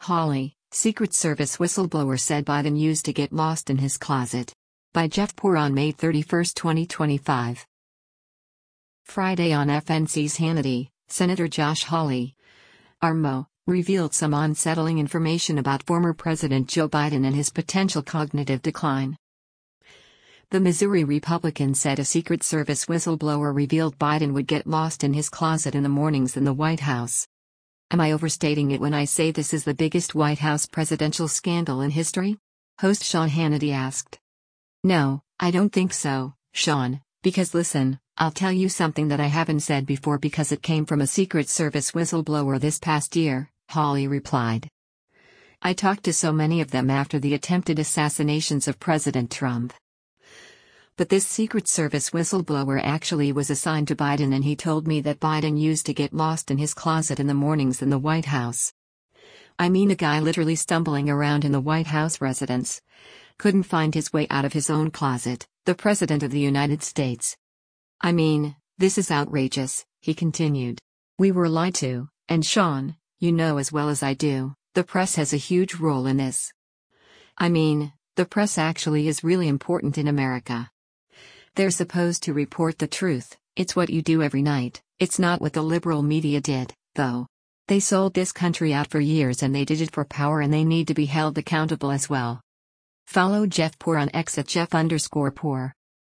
Hawley, Secret Service whistleblower said Biden used to get lost in his closet. By Jeff Poor on May 31, 2025. Friday on FNC's Hannity, Senator Josh Hawley, RMO, revealed some unsettling information about former President Joe Biden and his potential cognitive decline. The Missouri Republican said a Secret Service whistleblower revealed Biden would get lost in his closet in the mornings in the White House. Am I overstating it when I say this is the biggest White House presidential scandal in history? Host Sean Hannity asked. No, I don't think so, Sean, because listen, I'll tell you something that I haven't said before because it came from a Secret Service whistleblower this past year, Hawley replied. I talked to so many of them after the attempted assassinations of President Trump. But this Secret Service whistleblower actually was assigned to Biden, and he told me that Biden used to get lost in his closet in the mornings in the White House. I mean, a guy literally stumbling around in the White House residence. Couldn't find his way out of his own closet, the President of the United States. I mean, this is outrageous, he continued. We were lied to, and Sean, you know as well as I do, the press has a huge role in this. I mean, the press actually is really important in America. They're supposed to report the truth, it's what you do every night, it's not what the liberal media did, though. They sold this country out for years and they did it for power, and they need to be held accountable as well. Follow Jeff Poor on X at Jeff_Poor.